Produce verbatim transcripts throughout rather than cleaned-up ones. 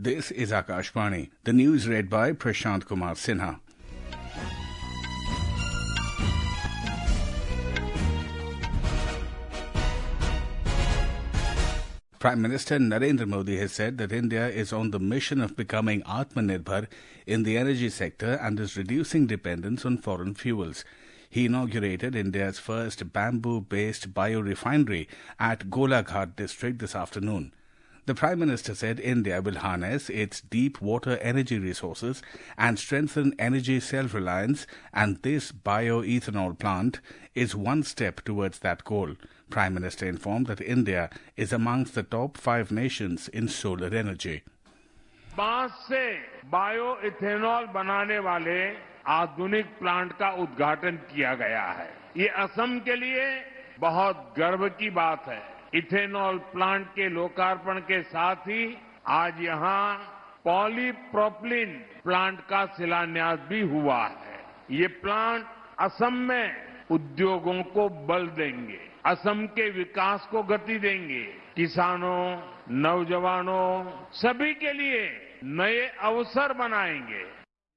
This is Akashvani. The news read by Prashant Kumar Sinha. Prime Minister Narendra Modi has said that India is on the mission of becoming Atmanirbhar in the energy sector and is reducing dependence on foreign fuels. He inaugurated India's first bamboo-based biorefinery at Golaghat district this afternoon. The Prime Minister said India will harness its deep water energy resources and strengthen energy self-reliance, and this bioethanol plant is one step towards that goal. Prime Minister informed that India is amongst the top five nations in solar energy. बांस से bioethanol बनाने वाले आधुनिक plant का उद्घाटन किया गया है। ये असम के लिए बहुत गर्व की बात है। इथेनॉल प्लांट के लोकार्पण के साथ ही आज यहां पॉलीप्रोपिलीन प्लांट का शिलान्यास भी हुआ है। ये प्लांट असम में उद्योगों को बल देंगे, असम के विकास को गति देंगे, किसानों, नौजवानों सभी के लिए नए अवसर बनाएंगे।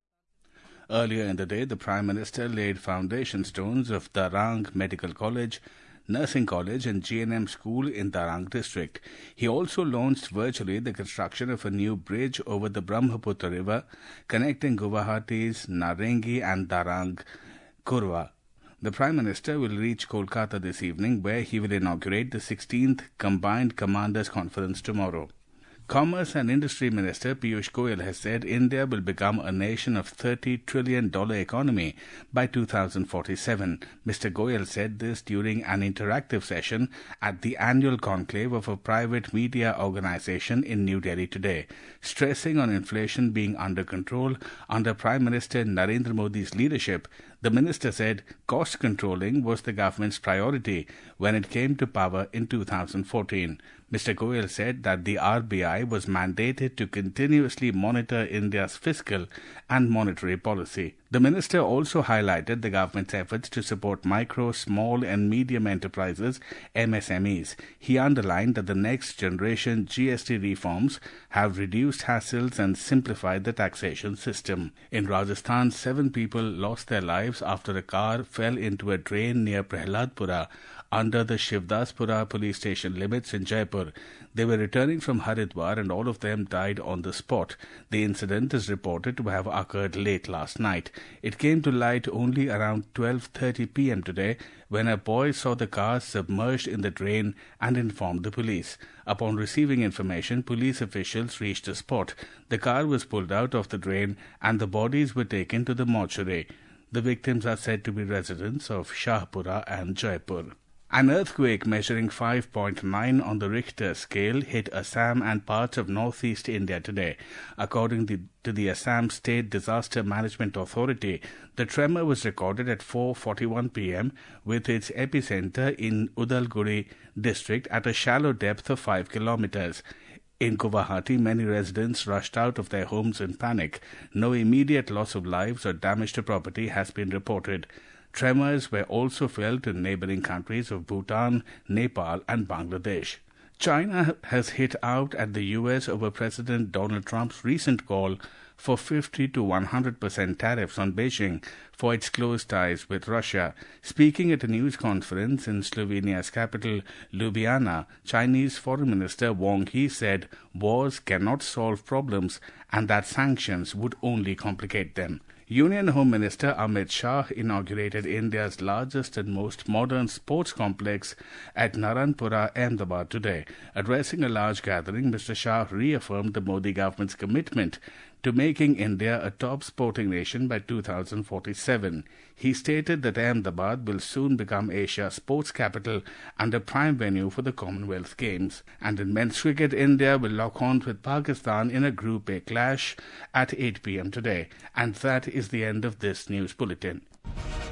Earlier in the day, the Prime Minister laid foundation stones of Darang Medical College, Nursing College and G N M School in Darang district. He also launched virtually the construction of a new bridge over the Brahmaputra River connecting Guwahati's Narengi and Darang Kurwa. The Prime Minister will reach Kolkata this evening, where he will inaugurate the sixteenth Combined Commanders Conference tomorrow. Commerce and Industry Minister Piyush Goyal has said India will become a nation of thirty trillion dollars economy by two thousand forty-seven. Mister Goyal said this during an interactive session at the annual conclave of a private media organization in New Delhi today. Stressing on inflation being under control under Prime Minister Narendra Modi's leadership, the minister said cost controlling was the government's priority when it came to power in two thousand fourteen. Mister Goyal said that the R B I was mandated to continuously monitor India's fiscal and monetary policy. The minister also highlighted the government's efforts to support micro, small and medium enterprises, M S M Es. He underlined that the next generation G S T reforms have reduced hassles and simplified the taxation system. In Rajasthan, seven people lost their lives after a car fell into a drain near Prahladpura under the Shivdaspura police station limits in Jaipur. They were returning from Haridwar and all of them died on the spot. The incident is reported to have occurred late last night. It came to light only around twelve thirty p m today when a boy saw the car submerged in the drain and informed the police. Upon receiving information, police officials reached the spot. The car was pulled out of the drain and the bodies were taken to the mortuary. The victims are said to be residents of Shahpura and Jaipur. An earthquake measuring five point nine on the Richter scale hit Assam and parts of northeast India today. According to the Assam State Disaster Management Authority, the tremor was recorded at four forty-one p m with its epicenter in Udalguri district at a shallow depth of five kilometers. In Guwahati, many residents rushed out of their homes in panic. No immediate loss of lives or damage to property has been reported. Tremors were also felt in neighboring countries of Bhutan, Nepal and Bangladesh. China has hit out at the U S over President Donald Trump's recent call for fifty to one hundred percent tariffs on Beijing for its close ties with Russia. Speaking at a news conference in Slovenia's capital, Ljubljana, Chinese Foreign Minister Wang Yi said wars cannot solve problems and that sanctions would only complicate them. Union Home Minister Amit Shah inaugurated India's largest and most modern sports complex at Naranpura, Ahmedabad today. Addressing a large gathering, Mister Shah reaffirmed the Modi government's commitment to making India a top sporting nation by two thousand forty-seven. He stated that Ahmedabad will soon become Asia's sports capital and a prime venue for the Commonwealth Games. And in men's cricket, India will lock horns with Pakistan in a Group A clash at eight p m today. And that is the end of this news bulletin.